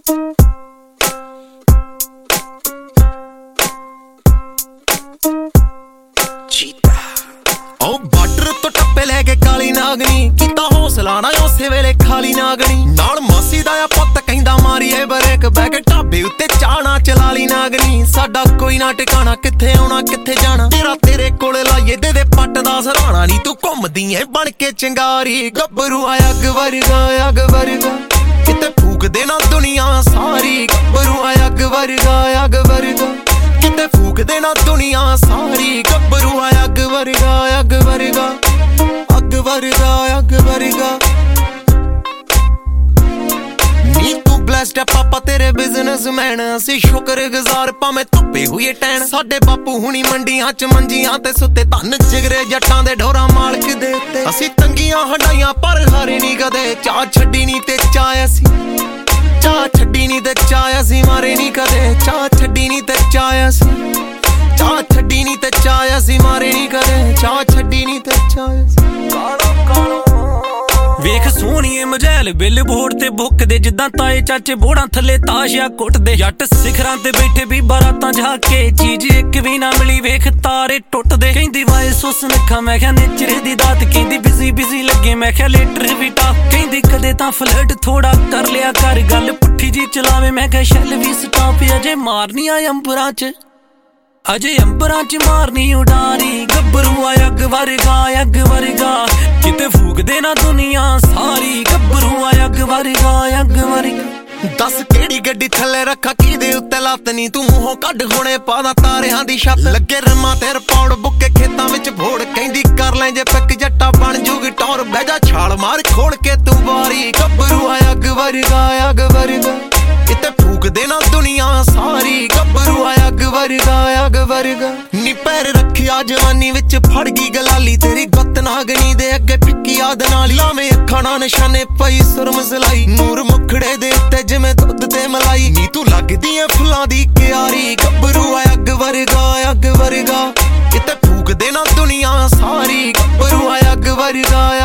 border ਤੋਂ ਟੱਪੇ ਲੈ ਕੇ ਕਾਲੀ ਨਾਗਣੀ ਕੀਤਾ ਹੌਸਲਾ ਨਾ ਉਸੇ ਵੇਲੇ ਖਾਲੀ ਨਾਗਣੀ ਨਾਲ ਮਾਸੀ ਦਾ ਆ ਪੁੱਤ ਕਹਿੰਦਾ ਮਾਰੀਏ ਬਰੇਕ ਬਹਿ ਕੇ ਢਾਬੇ ਉੱਤੇ ਚਾਣਾ ਚਲਾ ਲਈ ਨਾਗਣੀ ਸਾਡਾ ਕੋਈ ਨਾ ਟਿਕਾਣਾ ਕਿੱਥੇ ਆਉਣਾ ਕਿੱਥੇ ਜਾਣਾ ਤੇਰਾ ਤੇਰੇ ਕੋਲੇ ਲਾਈਏ ਦੇ ਪੱਟ ਦਾ ਸਰਾਣਾ ਨੀ ਤੂੰ ਘੁੰਮਦੀ ਐ ਬਣ ਕੇ ਚਿੰਗਾਰੀ ਗੱਭਰੂ ਆ ਅੱਗ ਵਰਗਾ ਕਿਤੇ ਫੂਕ ਦੇ ਨਾ ਦੁਨੀਆ ਸਾਰੀ ਗੱਭਰੂ ਆ ਅੱਗ ਵਰਗਾ ਕਿਤੇ ਫੂਕ ਦੇ ਨਾ ਦੁਨੀਆ ਸਾਰੀ ਗੱਭਰੂ ਆ ਅੱਗ ਵਰਗਾ ਨੀ ਤੂੰ ਬਲੈਸਡ ਹੈ ਪਾਪਾ ਤੇਰੇ ਬਿਜ਼ਨਸਮੈਨ ਅਸੀਂ ਸ਼ੁਕਰਗੁਜ਼ਾਰ ਭਾਵੇਂ ਧੁੱਪੇ ਹੋਈਏ ਟੈਣ ਸਾਡੇ ਬਾਪੂ ਹੁਣੀ ਮੰਡੀਆਂ ਚ ਮੰਜੀਆਂ ਤੇ ਸੁੱਤੇ ਧੰਨ ਜਿਗਰੇ ਜੱਟਾਂ ਦੇ ਢੋਰਾ ਮਾਲਕ ਦੇ ਉੱਤੇ ਅਸੀਂ ਤੰਗੀਆਂ ਹੰਡਾਈਆਂ ਪਰ ਹਾਰੇ ਨੀ ਕਦੇ ਚਾਹ ਛੱਡੀ ਨੀ ਤੇ ਚਾਹ ਅਸੀਂ ਚਾਹ ਛੱਡੀ ਨੀ ਤੇ ਚਾਹ ਅਸੀਂ ਮਾਰੇ ਨੀ ਕਦੇ ਚਾਹ ਛੱਡੀ ਨੀ ਤੇ ਚਾਹ ਅਸੀਂ ਚਾਹ ਛੱਡੀ ਨੀ ਤੇ ਚਾਹ ਅਸੀਂ ਮਾਰੇ ਨੀ ਕਦੇ ਚਾਹ ਛੱਡੀ ਨੀ ਤੇ ਚਾਹ ਅਸੀਂ ਕਾਲੋ ਵੇਖ ਸੋਹਣੀਏ ਮਜੈਲ ਬਿੱਲ ਬੋਰਡ ਤੇ ਬੁੱਕਦੇ ਜਿੱਦਾਂ ਤਾਏ ਚਾਚੇ ਬੋੜਾਂ ਥੱਲੇ ਤਾਸ਼ਿਆ ਕੁੱਟਦੇ ਜੱਟ ਸਿਖਰਾਂ ਤੇ ਬੈਠੇ ਵੀ ਬਾਰਾਤਾਂ ਝਾਕ ਕੇ ਚੀਜ਼ ਇੱਕ ਵੀ ਨਾ ਮਿਲੀ ਵੇਖ ਤਾਰੇ ਟੁੱਟਦੇ ਕਹਿੰਦੀ ਵਾਏ ਸੁਸ ਨੱਖਾ ਮੈਂ ਕਿਹਾ ਨੇਚਰ ਦੀ ਦਾਤ ਕਹਿੰਦੀ ਬਿਜ਼ੀ ਲੱਗੇ ਮੈਂ ਕਿਹਾ ਲੇਟਰ ਵੀ ਟਾ ਕਹਿੰਦੀ ਕਦੇ ਤਾਂ ਫਲਰਟ ਥੋੜਾ ਕਰ ਲਿਆ ਕਰ ਗੱਲ ਪੁੱਠੀ ਜੀ ਚਲਾਵੇ ਮੈਂ ਕਿਹਾ ਸ਼ੈਲ ਵੀ ਸਟਾਪ ਅਜੇ ਮਾਰਨੀ ਆ ਅੰਬਰਾਂ ਚ ਅਜੇ ਅੰਬਰਾਂ ਚ ਮਾਰਨੀ ਉਡਾਰੀ ਗੱਭਰੂ ਆ ਅੱਗ ਵਰਗਾ ਕਿਤੇ ਫੂਕਦੇ ਨਾ ਦੁਨੀਆ ਸਾਰੀ ਗੱਭਰੂ ਆ ਅੱਗ ਵਰਗਾ ਦੱਸ ਕਿਹੜੀ ਗੱਡੀ ਥੱਲੇ ਰੱਖਾ ਕਿਹਦੇ ਉੱਤੇ ਲੱਤ ਨੀ ਤੂੰ ਮੂੰਹੋਂ ਕੱਢ ਹੁਣੇ ਪਾਦਾ ਤਾਰਿਆਂ ਦੀ ਛੱਤ ਲੱਗੇ ਰਮਾਂ ਤੇ ਰਪੌੜ ਬੁੱਕੇ ਖੇਤਾਂ ਵਿੱਚ ਭੋੜ ਕਹਿੰਦੀ ਕਰ ਲੈ ਜੇ ਪਿੱਕ ਜੱਟਾ ਬਣ ਜੂਗੀ ਟੌਰ ਬਹਿ ਜਾ ਛਾਲ ਮਾਰ ਖੋਲ ਕੇ ਤੂੰ ਬਾਰੀ ਗੱਭਰੂ ਆ ਅੱਗ ਵਰਗਾ ਕਿਤੇ ਫੂਕਦੇ ਨਾ ਦੁਨੀਆ ਸਾਰੀ ਗੱਭਰੂ ਆ ਅੱਗ ਵਰਗਾ ਨੀ ਪੈਰ ਰੱਖਿਆ ਜਵਾਨੀ ਵਿੱਚ ਫੜ ਗਈ ਗਲਾਲੀ ਤੇਰੀ ਗੁੱਤ ਨਾਗਣੀ ਦੇ ਅੱਗੇ ਪਿੱਕੀ ਯਾਦ ਨਾਲ ਲਾਵੇਂ ਅੱਖਾਂ ਨਾਲ ਨਿਸ਼ਾਨੇ ਪਈ ਸੁਰਮ ਸਲਾਈ ਨੂਰ ਮੁਖੜੇ ਦੇ ਉੱਤੇ ਜਿਵੇਂ ਦੁੱਧ ਤੇ ਮਲਾਈ ਨੀ ਤੂੰ ਲੱਗਦੀ ਐ ਫੁੱਲਾਂ ਦੀ ਕਿਆਰੀ ਗੱਭਰੂ ਆ ਅੱਗ ਵਰਗਾ ਕਿਤੇ ਫੂਕਦੇ ਨਾ ਦੁਨੀਆ ਸਾਰੀ ਗੱਭਰੂ ਆ ਅੱਗ ਵਰਗਾ